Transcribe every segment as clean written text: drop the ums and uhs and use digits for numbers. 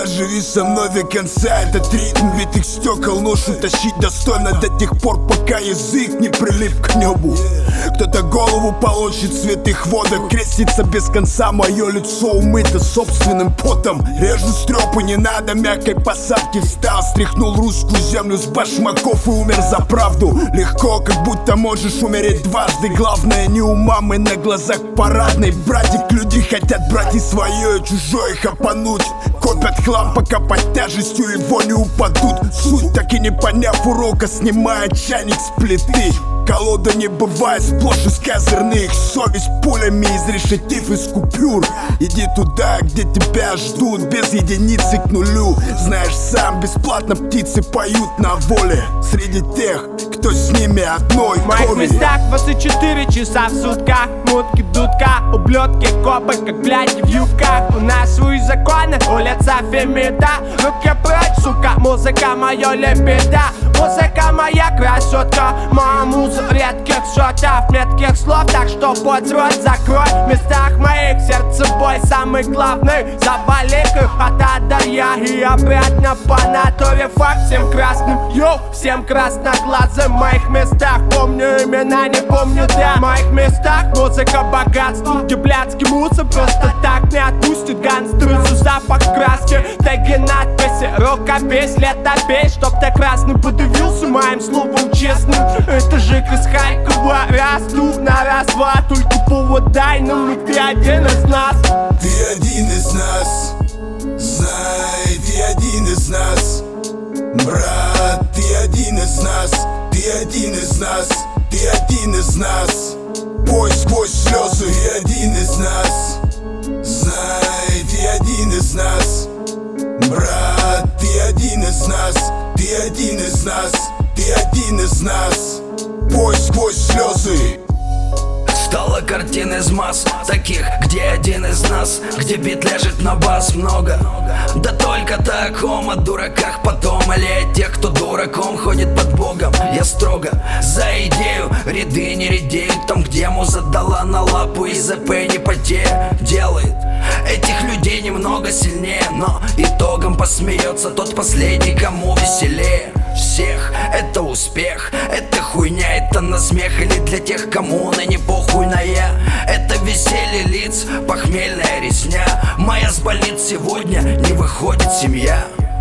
живи со мной до конца. Этот ритм битых стекол ношу тащить достойно до тех пор, пока язык не прилип к небу. Кто-то голову получит в святых водах, крестится без конца, мое лицо умыто собственным потом. Режу стрёпы, не надо мягкой посадки. Встал, стряхнул русскую землю с башмаков и умер за правду. Легко, как будто можешь умереть дважды. Главное не у мамы на глазах парадной. Братик, люди хотят брать и свое, и чужое хапануть. Копят хлам, пока под тяжестью его не упадут. Суть, так и не поняв урока, снимает чайник с плиты. Колода не бывает сплошь из козырных. Совесть пулями из решетив, из купюр. Иди туда, где тебя ждут, без единицы к нулю. Знаешь сам, бесплатно птицы поют на воле. Среди тех, кто с ними одной в моих крови. местах 24 часа в сутках. Мутки, дудка, ублюдки, копы, как блядь в юбках. У нас свои законы, улица Фемида. Руки прочь, сука, музыка моя лебеда. Музыка моя красотка, моя муза редких шотов, метких слов, так что под рот закрой. В местах моих сердце бой самый главный. Заболек их от ада я и обратно по натуре. Факт всем красным, йоу, всем красноглазым. В моих местах помню имена, не помню да. В моих местах музыка богатства, где блядский мусор просто так не отпустит. Гангстеры, запах краски, теги, надписи, рукопись, летопись, чтоб ты красным подивился моим словом честным. Это же из Харькова, расту на раз-два. Только повод дай нам, и ты один из нас. Ты один из нас, знай, ты один из нас. Брат, ты один из нас, ты один из нас, ты один из нас. Бой сквозь слезы, ты один из нас. Знай, ты один из нас. Брат, ты один из нас, ты один из нас, ты один из нас. Бой сквозь слезы. Стала картин из масс таких, где один из нас, где бит лежит на бас много. Да только таком о дураках потом, или о тех, кто дураком ходит под Богом. Я строго за идею, ряды не редеют. Там, где муза дала на лапу и ЗП не потея делает этих людей немного сильнее, но итогом посмеется тот последний, кому веселее всех. Это успех, это хуйня, это насмех. Или для тех, кому на не похуйная. Это веселье лиц, похмельная резня. Моя с больниц сегодня не выходит семья.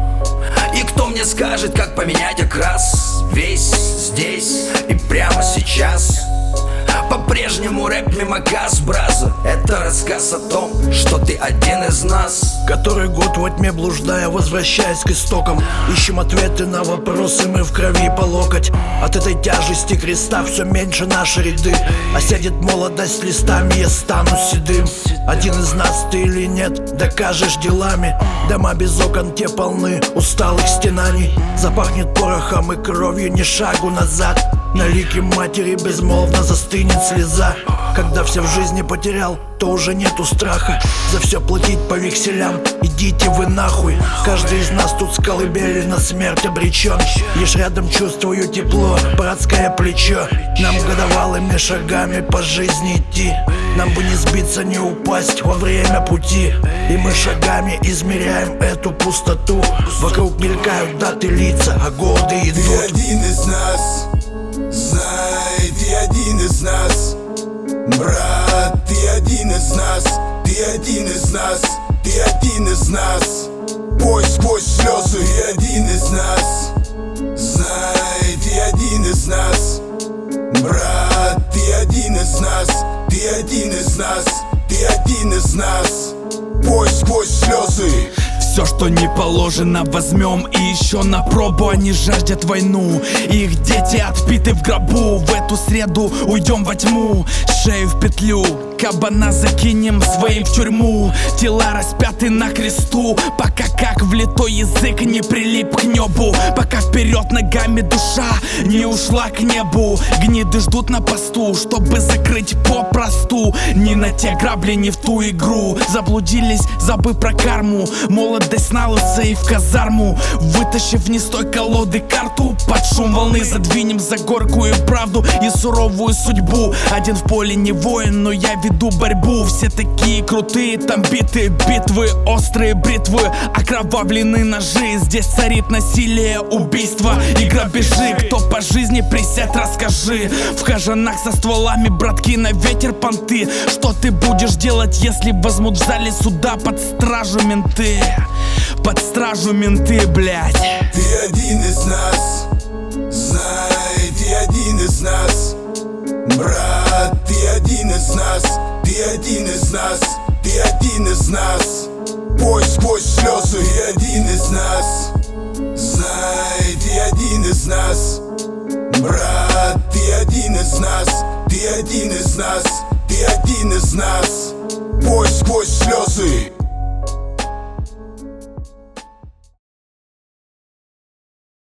И кто мне скажет, как поменять окрас? Весь здесь и прямо сейчас. По-прежнему рэп мимо газ, браза. Это рассказ о том, что ты один из нас. Который год во тьме блуждая, возвращаясь к истокам, ищем ответы на вопросы, мы в крови по локоть. От этой тяжести креста все меньше наши ряды. Осядет молодость листами, я стану седым. Один из нас ты или нет, докажешь делами. Дома без окон, те полны усталых стенаний. Запахнет порохом и кровью, ни шагу назад. На лике матери безмолвно застынет слеза. Когда все в жизни потерял, то уже нету страха за все платить по векселям. Идите вы нахуй. Каждый из нас тут с колыбели на смерть обречен. Лишь рядом чувствую тепло, братское плечо. Нам годовалыми шагами по жизни идти. Нам бы не сбиться, не упасть во время пути. И мы шагами измеряем эту пустоту. Вокруг мелькают даты, лица, а годы идут. Ты один из нас, знай, ты один из нас. Брат, ты один из нас, ты один из нас, ты один из нас. Бой сквозь слезы, ты один из нас. Знай, ты один из нас. Брат, ты один из нас, ты один из нас, ты один из нас. Бой сквозь слезы. Все, что не положено, возьмем и еще на пробу. Они жаждут войну, их дети отпиты в гробу. В эту среду уйдем во тьму, шею в петлю, кабана закинем своим в тюрьму. Тела распяты на кресту, пока как влитой язык не прилип к небу. Пока вперед ногами душа не ушла к небу. Гниды ждут на посту, чтобы закрыть попросту. Не на те грабли, не в ту игру. Заблудились, забыв про карму. Молодость на лысо и в казарму. Вытащив не с той колоды карту, под шум волны задвинем за горькую правду и суровую судьбу. Один в поле не воин, но я веду борьбу. Все такие крутые, там биты, битвы, острые бритвы. А окровавлены ножи. Здесь царит насилие, убийство и грабежи. Кто по жизни присядь, расскажи. В кожанах со стволами, братки, на ветер понты. Что ты будешь делать, если возьмут в зале суда под стражу менты? Под стражу менты, блядь. Ты один из нас, знай, ты один из нас. Брат, ты один из нас, ты один из нас, ты один из нас. Пой сквозь слезы, ты один из нас. Знай, ты один из нас. Брат, ты один из нас, ты один из нас, ты один из нас. Пой сквозь слезы.